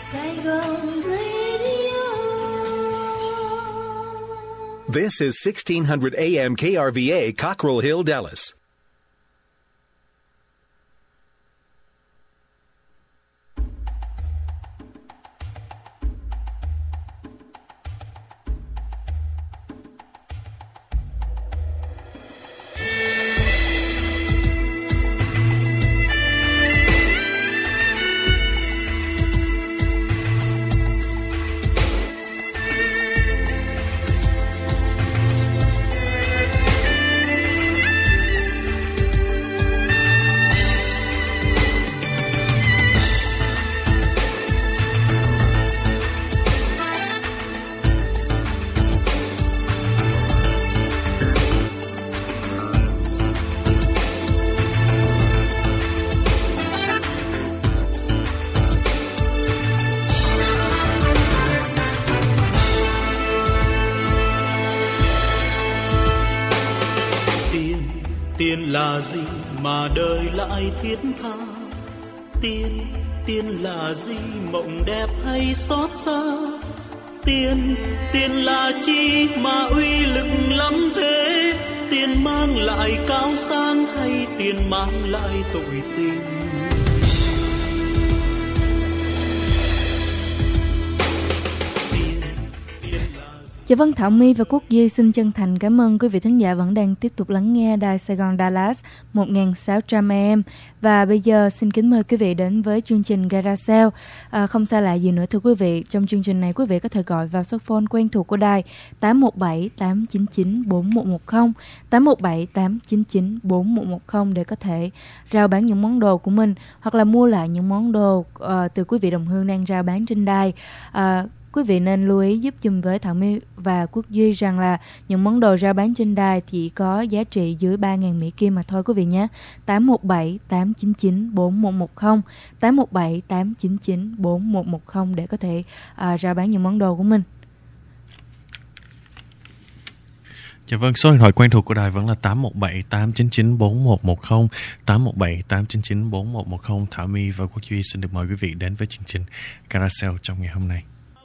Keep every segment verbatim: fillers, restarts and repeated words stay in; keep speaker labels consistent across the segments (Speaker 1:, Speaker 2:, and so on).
Speaker 1: Saigon Radio.
Speaker 2: This is sixteen hundred A M K R V A, Cockrell Hill, Dallas.
Speaker 3: Tiền là gì mà đời lại thiết tha? Tiền, tiền là gì mộng đẹp hay xót xa? Tiền, tiền là chi mà uy lực lắm thế? Tiền mang lại cao sang hay tiền mang lại tội tình?
Speaker 4: Dạ vâng, Thảo My và Quốc Duy xin chân thành cảm ơn quý vị thính giả vẫn đang tiếp tục lắng nghe Đài Sài Gòn Dallas một nghìn sáu trăm A M. Và bây giờ xin kính mời quý vị đến với chương trình Garage. À, không xa lạ gì nữa thưa quý vị, trong chương trình này quý vị có thể gọi vào số phone quen thuộc của đài tám một bảy tám chín chín bốn một một không, tám một bảy tám chín chín bốn một một không để có thể rao bán những món đồ của mình hoặc là mua lại những món đồ uh, từ quý vị đồng hương đang rao bán trên đài. Uh, Quý vị nên lưu ý giúp dùm với Thảo My và Quốc Duy rằng là những món đồ rao bán trên đài chỉ có giá trị dưới ba nghìn Mỹ Kim mà thôi quý vị nhé. tám một bảy tám chín chín bốn một một không, tám một bảy tám chín chín bốn một một không để có thể uh, rao bán những món đồ của mình.
Speaker 5: Dạ vâng, số điện thoại quen thuộc của đài vẫn là tám một bảy tám chín chín bốn một một không, tám một bảy tám chín chín bốn một một không. Thảo My và Quốc Duy xin được mời quý vị đến với chương trình Carousel trong ngày hôm nay.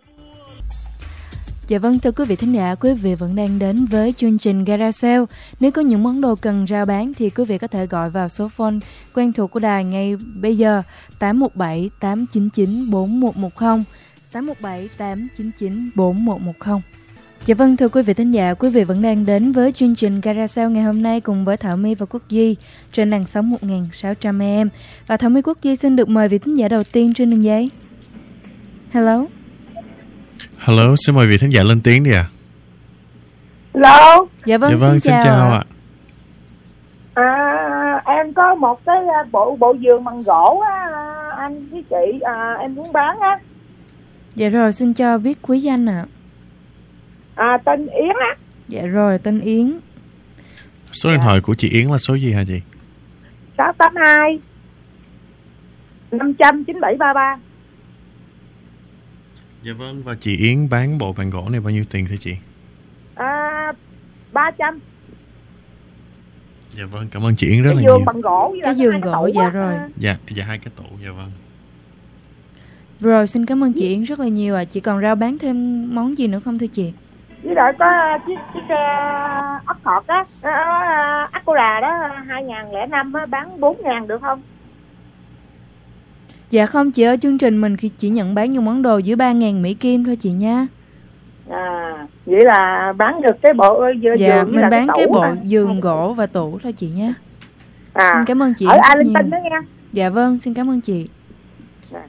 Speaker 4: Dạ vâng, thưa quý vị thính giả, quý vị vẫn đang đến với chương trình Garage Sale. Nếu có những món đồ cần rao bán thì quý vị có thể gọi vào số phone quen thuộc của đài ngay bây giờ tám một bảy tám chín chín bốn một một không, tám một bảy tám chín chín bốn một một không. Dạ vâng, thưa quý vị thính giả, quý vị vẫn đang đến với chương trình Garage Sale ngày hôm nay cùng với Thảo My và Quốc Duy trên làn sóng một nghìn sáu trăm A M. Và Thảo My, Quốc Duy xin được mời vị thính giả đầu tiên trên đường dây. Hello.
Speaker 5: Hello, xin mời vị thính giả lên tiếng đi ạ. À.
Speaker 6: Hello.
Speaker 4: Dạ vâng,
Speaker 5: dạ vâng
Speaker 4: xin,
Speaker 5: xin
Speaker 4: chào,
Speaker 5: chào ạ.
Speaker 6: À, em có một cái bộ bộ giường bằng gỗ á, anh với chị, à, em muốn bán á.
Speaker 4: Dạ rồi, xin cho biết quý danh ạ. À.
Speaker 6: À, tên Yến á.
Speaker 4: Dạ rồi, tên Yến.
Speaker 5: Số điện thoại của chị Yến là số gì hả chị?
Speaker 6: sáu tám hai năm trăm chín bảy ba ba.
Speaker 5: Dạ vâng, và chị Yến bán bộ bàn gỗ này bao nhiêu tiền thưa chị?
Speaker 6: À, ba trăm.
Speaker 5: Dạ vâng, cảm ơn chị Yến rất
Speaker 6: cái
Speaker 5: là
Speaker 6: giường
Speaker 5: nhiều.
Speaker 6: Bằng gỗ với
Speaker 4: cái giường gỗ, dạ rồi.
Speaker 5: Dạ, dạ hai cái tủ, dạ vâng.
Speaker 4: Rồi, xin cảm ơn chị Yến rất là nhiều ạ. À. Chị còn rao bán thêm món gì nữa không thưa chị?
Speaker 6: Với lại có chiếc chiếc uh, ốc thọt á, uh, Acura đó hai nghìn lẻ năm bán bốn nghìn được không?
Speaker 4: Dạ không, chị ở chương trình mình chỉ nhận bán những món đồ dưới ba nghìn Mỹ Kim thôi chị nha.
Speaker 6: À, vậy là bán được cái bộ giường.
Speaker 4: Dạ, mình
Speaker 6: là
Speaker 4: bán
Speaker 6: cái,
Speaker 4: cái bộ
Speaker 6: à.
Speaker 4: giường gỗ và tủ thôi chị nha.
Speaker 6: À,
Speaker 4: xin cảm ơn chị.
Speaker 6: ở Arlington đó nha.
Speaker 4: Dạ vâng, xin cảm ơn chị.
Speaker 6: À.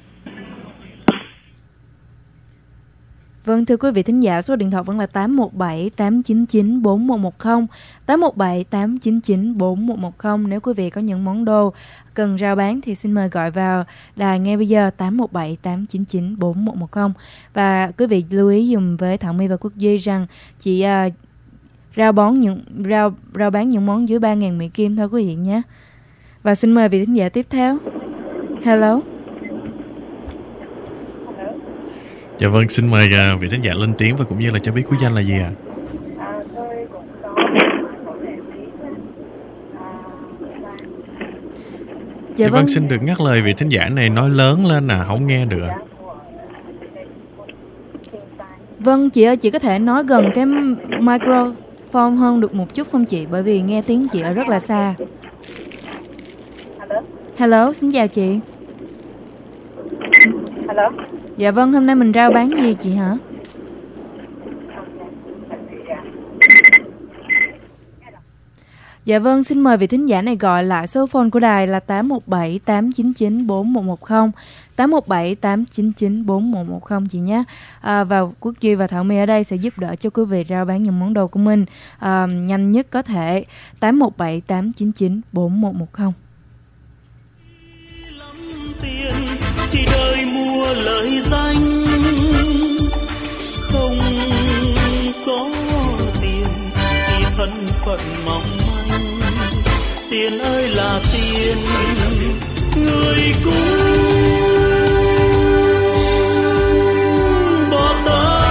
Speaker 4: Vâng, thưa quý vị thính giả, số điện thoại vẫn là tám một bảy tám chín chín bốn một một không, tám một bảy tám chín chín bốn một một không. Nếu quý vị có những món đồ cần rao bán thì xin mời gọi vào đài ngay bây giờ tám một bảy tám chín chín bốn một một không. Và quý vị lưu ý dùm với Thảo My và Quốc Duy rằng chị uh, rao bán những rao rao bán những món dưới ba nghìn Mỹ Kim thôi quý vị nhé. Và xin mời vị thính giả tiếp theo. Hello.
Speaker 5: Dạ vâng, xin mời uh, vị thính giả lên tiếng và cũng như là cho biết quý danh là gì ạ? À?
Speaker 6: À, tôi cũng có...
Speaker 4: Dạ
Speaker 5: dạ
Speaker 4: vâng,
Speaker 5: vâng, xin được ngắt lời vị thính giả này nói lớn lên nè, không nghe được.
Speaker 4: Vâng, chị ơi, chị có thể nói gần cái microphone hơn được một chút không chị? Bởi vì nghe tiếng chị ở rất là xa.
Speaker 6: Hello.
Speaker 4: Hello, xin chào chị.
Speaker 6: Hello.
Speaker 4: Dạ vâng, hôm nay mình rao bán gì chị hả? Dạ vâng, xin mời vị thính giả này gọi lại số phone của đài là tám một bảy tám chín chín bốn một một không, tám một bảy tám chín chín bốn một một không chị nhé. À, và Quốc Duy và Thảo My ở đây sẽ giúp đỡ cho quý vị rao bán những món đồ của mình à, nhanh nhất có thể. Tám một bảy tám chín chín bốn một một không.
Speaker 3: Tiền thì đời mua lời danh, không có tiền thì thân phận mỏng manh. Tiền ơi là tiền, người cũng bỏ ta.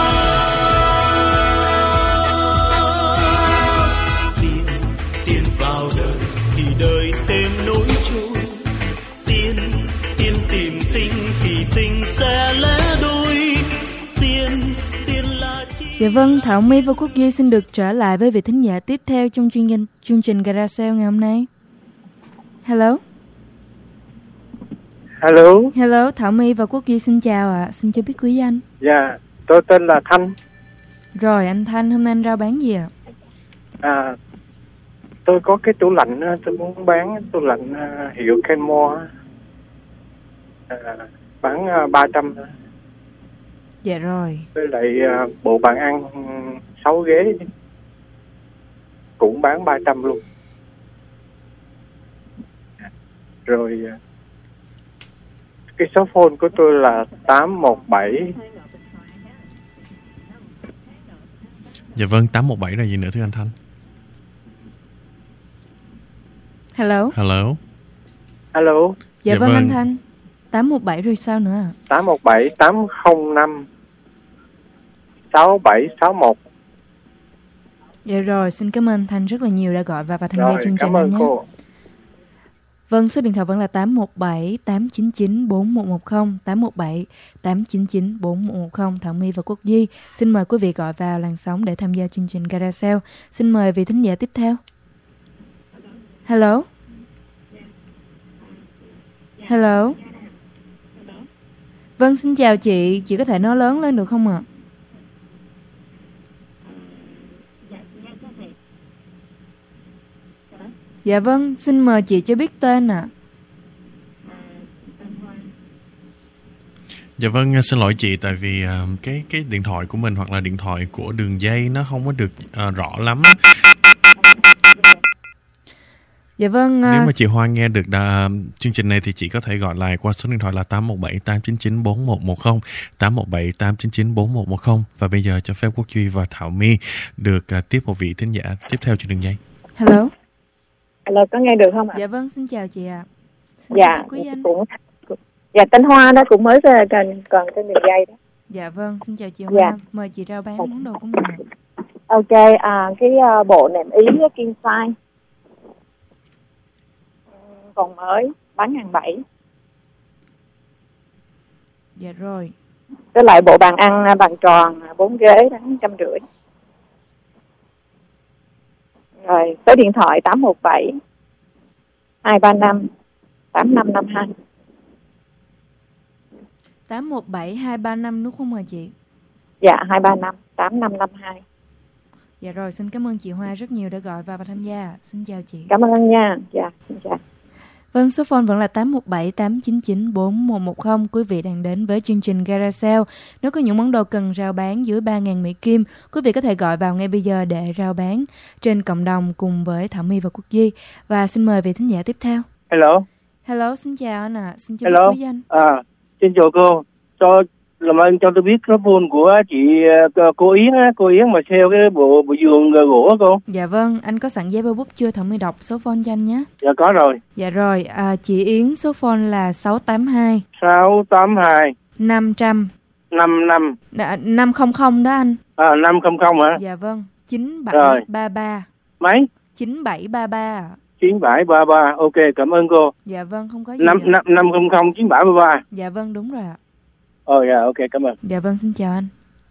Speaker 3: Tiền, tiền vào đời thì đời thêm nỗi trôi. Tiền, tiền tìm tình thì tình sẽ lẽ đôi. Tiền, tiền là chi.
Speaker 4: Dạ vâng, Thảo My và Quốc Duy xin được trở lại với vị thính giả tiếp theo trong chuyên danh, chương trình Garage Sale ngày hôm nay. Hello.
Speaker 7: Hello.
Speaker 4: Hello, Thảo My và Quốc Duy xin chào ạ. À. Xin cho biết quý danh.
Speaker 7: Dạ, tôi tên là Thanh.
Speaker 4: Rồi, anh Thanh, hôm nay anh rao bán gì ạ? À?
Speaker 7: À, tôi có cái tủ lạnh, tôi muốn bán tủ lạnh hiệu Kenmore, à, bán ba trăm.
Speaker 4: Dạ rồi.
Speaker 7: Với lại bộ bàn ăn sáu ghế cũng bán ba trăm luôn. Rồi cái số phone của tôi là tám một bảy.
Speaker 5: Dạ vâng, tám một bảy là gì nữa thưa anh Thanh?
Speaker 4: Hello.
Speaker 5: Hello.
Speaker 7: Hello.
Speaker 4: Dạ,
Speaker 5: Dạ
Speaker 4: vâng,
Speaker 5: vâng
Speaker 4: anh Thanh. tám một bảy rồi sao nữa ạ? À?
Speaker 7: tám một bảy tám không năm sáu bảy sáu một.
Speaker 4: Dạ rồi, xin cảm ơn anh Thanh rất là nhiều đã gọi và và tham gia chương trình anh nhé.
Speaker 7: Cô.
Speaker 4: Vâng, số điện thoại vẫn là tám một bảy tám chín chín bốn một một không, tám một bảy tám chín chín bốn một một không. Thảo My và Quốc Duy xin mời quý vị gọi vào làn sóng để tham gia chương trình Garage Sale. Xin mời vị thính giả tiếp theo. Hello. Hello. Vâng, xin chào chị. Chị có thể nói lớn lên được không ạ? À? Dạ vâng, xin mời chị cho biết tên ạ. À.
Speaker 5: Dạ vâng, xin lỗi chị tại vì uh, cái cái điện thoại của mình hoặc là điện thoại của đường dây nó không có được uh, rõ lắm.
Speaker 4: Dạ vâng. Uh...
Speaker 5: Nếu mà chị Hoa nghe được đà, chương trình này thì chị có thể gọi lại qua số điện thoại là tám một bảy tám chín chín bốn một một không, tám một bảy tám chín chín bốn một một không. Và bây giờ cho phép Quốc Duy và Thảo My được uh, tiếp một vị thính giả tiếp theo trên đường dây.
Speaker 4: Hello.
Speaker 6: Hello, có nghe được không ạ?
Speaker 4: Dạ vâng, xin chào chị ạ. À.
Speaker 6: Dạ, cũng dạ tên Hoa đó cũng mới ra trên còn trên đường dây đó.
Speaker 4: Dạ vâng, xin chào chị Hoa. Dạ. Mời chị rao bán món đồ của mình ạ.
Speaker 6: Ok, à, cái uh, bộ nệm Ý king size còn mới bán ngàn bảy.
Speaker 4: Dạ rồi.
Speaker 6: Với lại bộ bàn ăn bàn tròn bốn ghế bán trăm rưỡi. Rồi, số điện thoại tám một bảy hai ba năm tám năm năm hai.
Speaker 4: tám một bảy hai ba năm đúng không hả chị?
Speaker 6: Dạ, hai ba năm tám năm năm hai.
Speaker 4: Dạ rồi, xin cảm ơn chị Hoa rất nhiều đã gọi vào và tham gia. Xin chào chị.
Speaker 6: Cảm ơn nha. Dạ, xin chào.
Speaker 4: Vâng, số phone vẫn là tám một bảy tám chín chín bốn một một không. Quý vị đang đến với chương trình Garage Sale. Nếu có những món đồ cần rao bán dưới ba nghìn Mỹ Kim, quý vị có thể gọi vào ngay bây giờ để rao bán trên cộng đồng cùng với Thảo My và Quốc Duy. Và xin mời vị thính giả tiếp theo.
Speaker 7: Hello.
Speaker 4: Hello, xin chào anh ạ. À. Xin chào
Speaker 7: Hello.
Speaker 4: quý danh.
Speaker 7: À, xin chào cô. Cho làm ơn cho tôi biết số phone của chị cô Yến á, cô Yến mà theo cái bộ bộ giường gỗ á cô.
Speaker 4: Dạ vâng, anh có sẵn giấy và bút chưa? Thảo My đọc số phone cho anh nhé.
Speaker 7: Dạ có rồi.
Speaker 4: Dạ rồi, à, chị Yến số phone là sáu tám hai
Speaker 7: sáu tám hai
Speaker 4: năm trăm
Speaker 7: năm năm
Speaker 4: năm không không đó anh.
Speaker 7: À năm không không hả?
Speaker 4: Dạ vâng, chín bảy ba ba.
Speaker 7: Mấy?
Speaker 4: chín bảy ba ba.
Speaker 7: chín bảy ba ba. Ok, cảm ơn cô.
Speaker 4: Dạ vâng, không có gì.
Speaker 7: năm không không chín bảy ba ba.
Speaker 4: Dạ vâng, đúng rồi ạ.
Speaker 7: Ồ dạ, ok, cảm ơn.
Speaker 4: Dạ vâng, xin chào anh.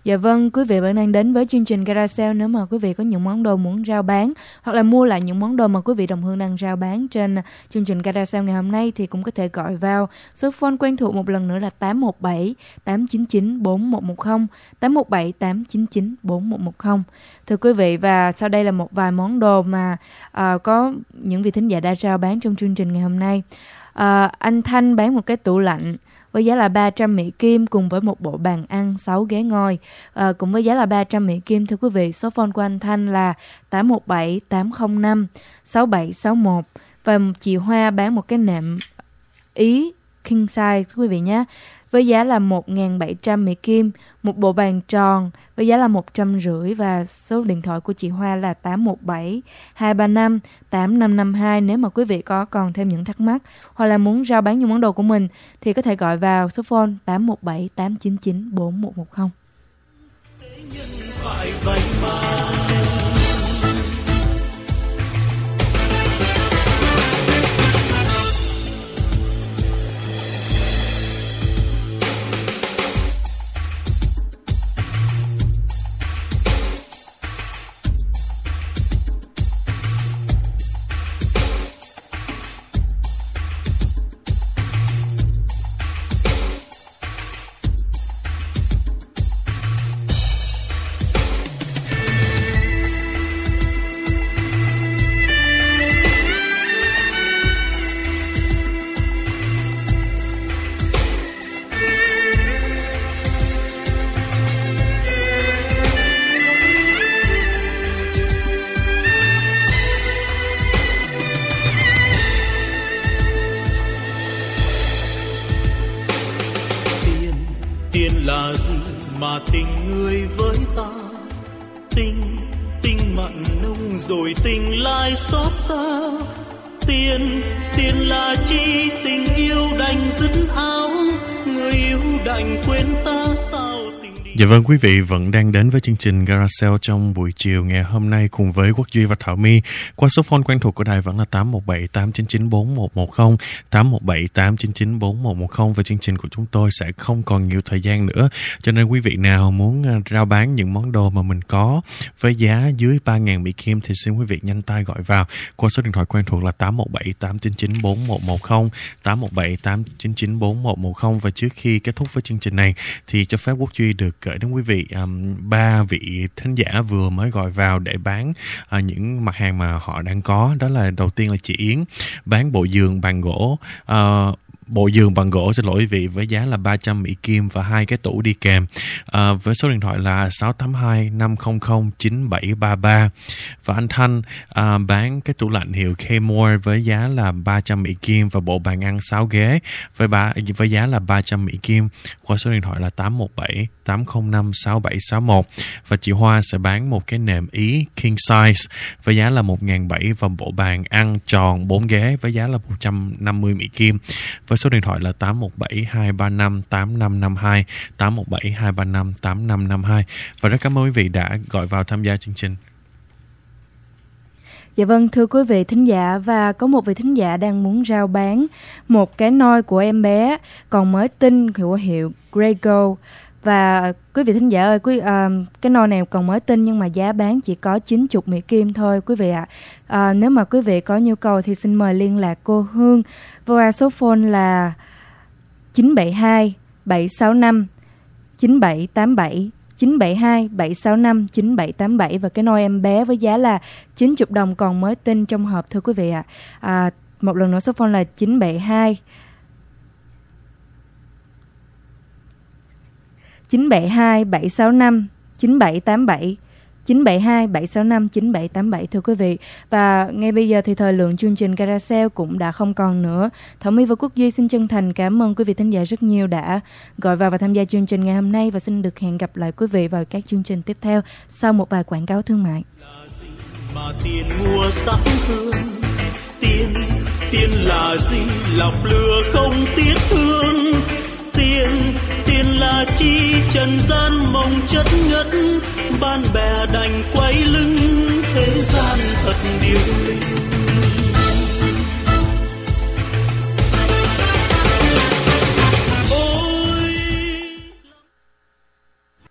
Speaker 4: Dạ vâng, quý vị vẫn đang đến với chương trình Carousel. Nếu mà quý vị có những món đồ muốn rao bán hoặc là mua lại những món đồ mà quý vị đồng hương đang rao bán trên chương trình Carousel ngày hôm nay thì cũng có thể gọi vào số phone quen thuộc một lần nữa là tám một bảy tám chín chín bốn một một không, tám một bảy tám chín chín bốn một một không. Thưa quý vị, và sau đây là một vài món đồ mà uh, có những vị thính giả đã rao bán trong chương trình ngày hôm nay. Uh, anh Thanh bán một cái tủ lạnh với giá là ba trăm Mỹ Kim cùng với một bộ bàn ăn, sáu ghế ngồi, à, cũng với giá là ba trăm Mỹ Kim. Thưa quý vị, số phone của anh Thanh là tám một bảy tám không năm sáu bảy sáu một. Và chị Hoa bán một cái nệm Ý king size quý vị nhé, với giá là một nghìn bảy trăm Mỹ Kim, một bộ bàn tròn với giá là một trăm rưỡi. Và số điện thoại của chị Hoa là tám một bảy hai ba năm tám năm năm hai. Nếu mà quý vị có còn thêm những thắc mắc hoặc là muốn rao bán những món đồ của mình thì có thể gọi vào số phone tám một bảy tám chín chín bốn một một không.
Speaker 3: Là gì mà tình người với ta, tình tình mặn nồng rồi tình lại xót xa. Tiền tiền là chi, tình yêu đành dứt áo, người yêu đành quên ta sao tình đi.
Speaker 5: Dạ vâng, quý vị vẫn đang đến với chương trình Carousel trong buổi chiều ngày hôm nay cùng với Quốc Duy và Thảo My. Qua số phone quen thuộc của đài vẫn là tám một bảy tám chín chín bốn một một không, tám một bảy tám chín chín bốn một một không. Và chương trình của chúng tôi sẽ không còn nhiều thời gian nữa, cho nên quý vị nào muốn rao bán những món đồ mà mình có với giá dưới ba nghìn Mỹ Kim thì xin quý vị nhanh tay gọi vào qua số điện thoại quen thuộc là tám một bảy tám chín chín bốn một một không, tám một bảy tám chín chín bốn một một không. Và trước khi kết thúc với chương trình này thì cho phép Quốc Duy được gửi đến quý vị um, ba vị thính giả vừa mới gọi vào để bán uh, những mặt hàng mà họ đang có. Đó là đầu tiên là chị Yến bán bộ giường bàn gỗ, uh, bộ giường bằng gỗ xin lỗi quý vị, với giá là ba trăm Mỹ Kim và hai cái tủ đi kèm, à, với số điện thoại là sáu tám hai năm không không chín bảy ba ba. Và anh Thanh à, bán cái tủ lạnh hiệu Kmore với giá là ba trăm Mỹ Kim và bộ bàn ăn sáu ghế với ba với giá là ba trăm Mỹ Kim qua số điện thoại là tám một bảy tám không năm sáu bảy sáu một. Và chị Hoa sẽ bán một cái nệm Ý king size với giá là một nghìn bảy trăm và bộ bàn ăn tròn bốn ghế với giá là một trăm năm mươi Mỹ Kim. Với số điện thoại là tám một bảy hai ba năm tám năm năm hai, tám một bảy hai ba năm tám năm năm hai. Và rất cảm ơn quý vị đã gọi vào tham gia chương trình.
Speaker 4: Dạ vâng, thưa quý vị thính giả, và có một vị thính giả đang muốn rao bán một cái nôi của em bé còn mới tinh của hiệu Grey Gold. Và quý vị thính giả ơi, quý, uh, cái nôi này còn mới tinh nhưng mà giá bán chỉ có chín mươi Mỹ Kim thôi quý vị ạ. À. Uh, nếu mà quý vị có nhu cầu thì xin mời liên lạc cô Hương qua số phone là chín bảy hai bảy sáu năm chín bảy tám bảy, chín bảy hai bảy sáu năm chín bảy tám bảy. Và cái nôi em bé với giá là chín mươi đồng còn mới tinh trong hộp thưa quý vị ạ. À. Uh, một lần nữa số phone là chín bảy hai chín bảy hai bảy sáu năm chín bảy tám bảy, chín bảy hai bảy sáu năm chín bảy tám bảy thưa quý vị. Và ngay bây giờ thì thời lượng chương trình Carousel cũng đã không còn nữa. Thảo My và Quốc Duy xin chân thành cảm ơn quý vị thính giả rất nhiều đã gọi vào và tham gia chương trình ngày hôm nay, và xin được hẹn gặp lại quý vị vào các chương trình tiếp theo sau một vài quảng cáo thương mại.
Speaker 3: Mà tiền mua sắc hương, tiền tiền là gì, lọc lừa không tiếc thương. Tiền tiền là chi, trần gian mong chất ngất, bạn bè đành quay lưng